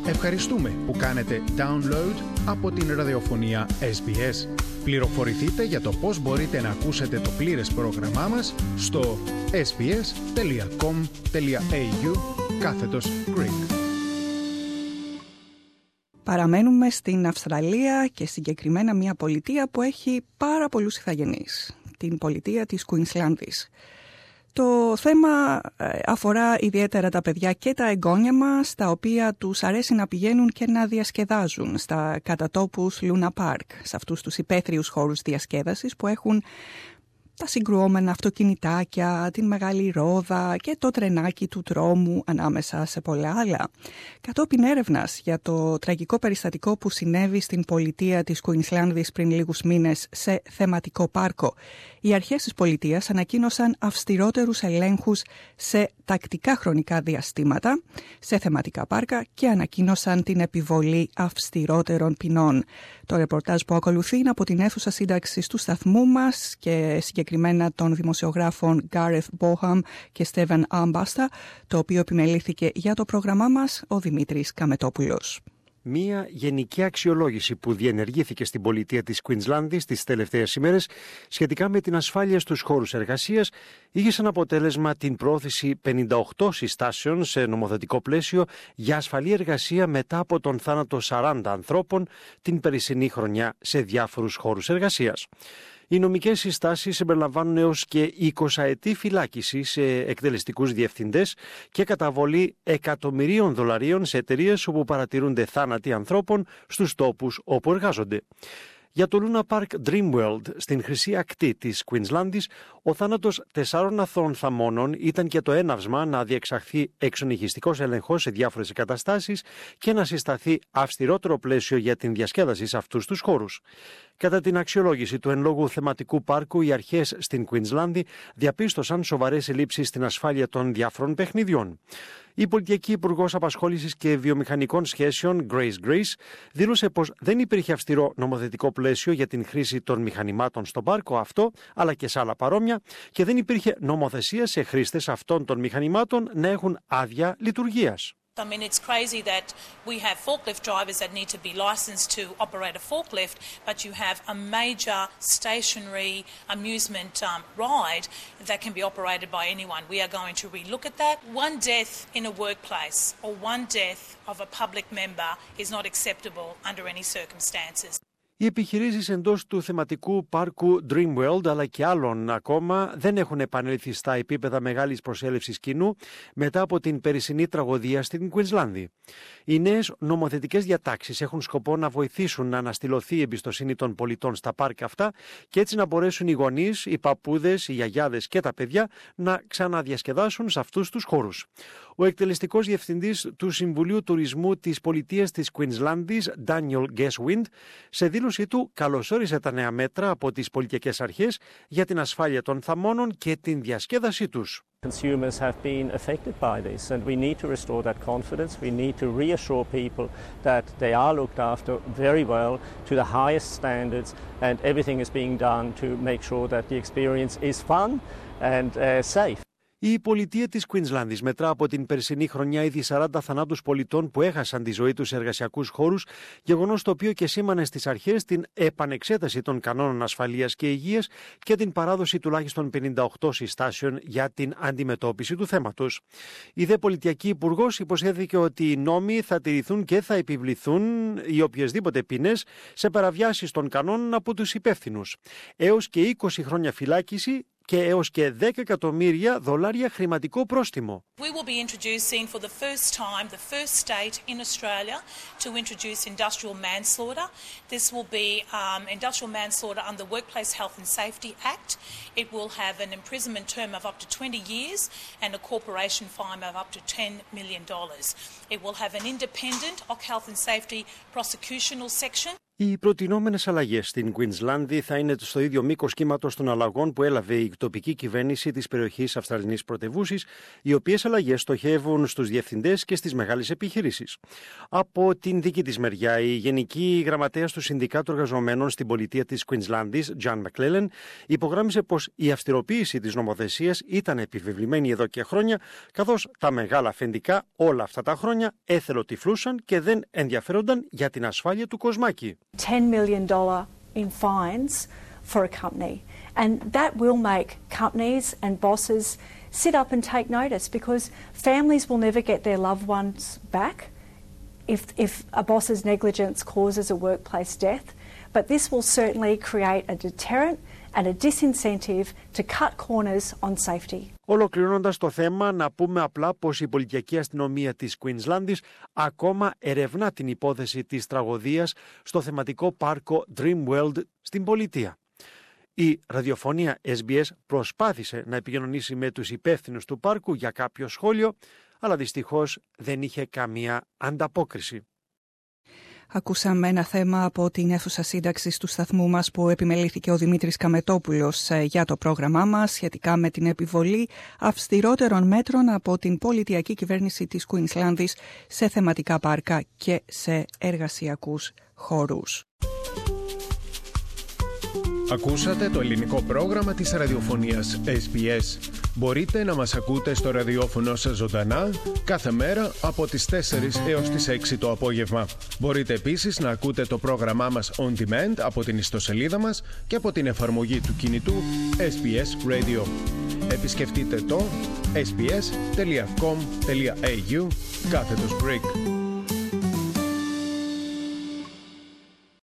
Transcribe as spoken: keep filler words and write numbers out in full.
Ευχαριστούμε που κάνετε download από την ραδιοφωνία ες μπι ες. Πληροφορηθείτε για το πώς μπορείτε να ακούσετε το πλήρες πρόγραμμά μας στο sbs.com.au κάθετος Greek. Παραμένουμε στην Αυστραλία και συγκεκριμένα μια πολιτεία που έχει πάρα πολλούς ηθαγενείς, την πολιτεία της Κουινσλάνδης. Το θέμα αφορά ιδιαίτερα τα παιδιά και τα εγγόνια μας, τα οποία τους αρέσει να πηγαίνουν και να διασκεδάζουν στα κατατόπους Λούνα Πάρκ, σε αυτούς τους υπαίθριους χώρους διασκέδασης που έχουν τα συγκρουόμενα αυτοκινητάκια, την μεγάλη ρόδα και το τρενάκι του τρόμου ανάμεσα σε πολλά άλλα. Κατόπιν έρευνας για το τραγικό περιστατικό που συνέβη στην πολιτεία της Κουινσλάνδης πριν λίγους μήνες σε θεματικό πάρκο, οι αρχές της πολιτείας ανακοίνωσαν αυστηρότερους ελέγχους σε τακτικά χρονικά διαστήματα σε θεματικά πάρκα και ανακοίνωσαν την επιβολή αυστηρότερων ποινών. Το ρεπορτάζ που ακολουθεί είναι από την αίθουσα σύνταξης του σταθμού μας και συγκεκριμένα των δημοσιογράφων Gareth Boham και Steven Ambasta, το οποίο επιμελήθηκε για το πρόγραμμά μας ο Δημήτρης Καμετόπουλος. Μία γενική αξιολόγηση που διενεργήθηκε στην πολιτεία της Κουινσλάνδης τις τελευταίες ημέρες σχετικά με την ασφάλεια στους χώρους εργασίας είχε σαν αποτέλεσμα την πρόθεση πενήντα οκτώ συστάσεων σε νομοθετικό πλαίσιο για ασφαλή εργασία μετά από τον θάνατο σαράντα ανθρώπων την περσινή χρονιά σε διάφορους χώρους εργασίας. Οι νομικές συστάσεις συμπεριλαμβάνουν έως και εικοσαετή φυλάκιση σε εκτελεστικούς διευθυντές και καταβολή εκατομμυρίων δολαρίων σε εταιρείες όπου παρατηρούνται θάνατοι ανθρώπων στους τόπους όπου εργάζονται. Για το Luna Park Dreamworld στην χρυσή ακτή της Κουινσλάνδης, ο θάνατος τεσσάρων αθώων θαμώνων ήταν και το έναυσμα να διεξαχθεί εξονυχιστικός έλεγχος σε διάφορες εγκαταστάσεις και να συσταθεί αυστηρότερο πλαίσιο για την διασκέδαση σε αυτούς τους χώρους. Κατά την αξιολόγηση του εν λόγω θεματικού πάρκου, οι αρχές στην Κουινσλάνδη διαπίστωσαν σοβαρές ελλείψεις στην ασφάλεια των διάφορων παιχνιδιών. Η πολιτιακή υπουργός Απασχόλησης και Βιομηχανικών Σχέσεων, Grace Grace, δήλωσε πως δεν υπήρχε αυστηρό νομοθετικό πλαίσιο για την χρήση των μηχανημάτων στο πάρκο αυτό, αλλά και σε άλλα παρόμοια, και δεν υπήρχε νομοθεσία σε χρήστες αυτών των μηχανημάτων να έχουν άδεια λειτουργίας. I mean, it's crazy that we have forklift drivers that need to be licensed to operate a forklift, but you have a major stationary amusement um, ride that can be operated by anyone. We are going to relook at that. One death in a workplace or one death of a public member is not acceptable under any circumstances. Οι επιχειρήσεις εντός του θεματικού πάρκου Dreamworld αλλά και άλλων ακόμα δεν έχουν επανέλθει στα επίπεδα μεγάλης προσέλευσης κοινού μετά από την περσινή τραγωδία στην Κουινσλάνδη. Οι νέες νομοθετικές διατάξεις έχουν σκοπό να βοηθήσουν να αναστηλωθεί η εμπιστοσύνη των πολιτών στα πάρκα αυτά και έτσι να μπορέσουν οι γονείς, οι παππούδες, οι γιαγιάδες και τα παιδιά να ξαναδιασκεδάσουν σε αυτούς τους χώρους. Ο εκτελεστικός διευθυντής του Συμβουλίου Τουρισμού της πολιτείας της Κουινσλάνδης, Daniel Guesswind, σε δήλωσή του καλωσόρισε τα νέα μέτρα από τις πολιτικές αρχές για την ασφάλεια των θαμώνων και την διασκέδασή τους. Consumers have been affected by this, and we need to restore that confidence. We need to reassure people that they are looked after very well to the highest standards, and everything is being done to make sure that the experience is fun and uh, safe. Η πολιτεία της Κουινσλάνδης μετρά από την περσινή χρονιά ήδη σαράντα θανάτους πολιτών που έχασαν τη ζωή τους σε εργασιακούς χώρους, γεγονός το οποίο και σήμανε στις αρχές την επανεξέταση των κανόνων ασφαλείας και υγείας και την παράδοση τουλάχιστον πενήντα οκτώ συστάσεων για την αντιμετώπιση του θέματος. Η δε πολιτιακή υπουργός υποσχέθηκε ότι οι νόμοι θα τηρηθούν και θα επιβληθούν οι οποιασδήποτε ποινές σε παραβιάσεις των κανόνων από τους υπεύθυνους. Έως και είκοσι χρόνια φυλάκιση και έως και δέκα εκατομμύρια δολάρια χρηματικό πρόστιμο. We will be introducing for the first time, the first state in Australia to introduce industrial manslaughter. This will be um, industrial manslaughter under the Workplace Health and Safety Act. It will have an imprisonment term of up to twenty years and a corporation fine of up to ten million dollars. It will have an independent health and safety prosecutional section. Οι προτινόμενες αλλαγές στην Κουινσλάνδη θα είναι στο ίδιο μήκος κύματος των αλλαγών που έλαβε η τοπική κυβέρνηση της περιοχής Αυστραλινής Πρωτευούσης, οι οποίες αλλαγές στοχεύουν στους διευθυντές και στις μεγάλες επιχειρήσεις. Από την δική της μεριά, η Γενική Γραμματέας του Συνδικάτου Εργαζομένων στην πολιτεία της Κουινσλάνδης, Τζαν Μακλέλεν, υπογράμμισε πως η αυστηροποίηση της νομοθεσίας ήταν επιβεβλημένη εδώ και χρόνια, καθώς τα μεγάλα αφεντικά όλα αυτά τα χρόνια εθελοτυφλούσαν και δεν ενδιαφέρονταν για την ασφάλεια του κοσμάκι. ten million dollars in fines for a company. And that will make companies and bosses sit up and take notice, because families will never get their loved ones back if, if a boss's negligence causes a workplace death. But this will certainly create a deterrent and a disincentive to cut corners on safety. Ολοκληρώνοντας το θέμα, να πούμε απλά πως η πολιτική αστυνομία της Κουινσλάνδης ακόμα ερευνά την υπόθεση της τραγωδίας στο θεματικό πάρκο Dreamworld στην πολιτεία. Η ραδιοφωνία ες μπι ες προσπάθησε να επικοινωνήσει με τους υπεύθυνους του πάρκου για κάποιο σχόλιο, αλλά δυστυχώς δεν είχε καμία ανταπόκριση. Ακούσαμε ένα θέμα από την αίθουσα σύνταξης του σταθμού μας που επιμελήθηκε ο Δημήτρης Καμετόπουλος για το πρόγραμμά μας σχετικά με την επιβολή αυστηρότερων μέτρων από την πολιτιακή κυβέρνηση της Κουινσλάνδης σε θεματικά πάρκα και σε εργασιακούς χώρους. Ακούσατε το ελληνικό πρόγραμμα της ραδιοφωνίας ες μπι ες. Μπορείτε να μας ακούτε στο ραδιόφωνο σας ζωντανά κάθε μέρα από τις τέσσερις έως τις έξι το απόγευμα. Μπορείτε επίσης να ακούτε το πρόγραμμά μας on demand από την ιστοσελίδα μας και από την εφαρμογή του κινητού ες μπι ες Radio. Επισκεφτείτε το ες μπι ες τελεία κομ τελεία έι γιου κάθετος Greek.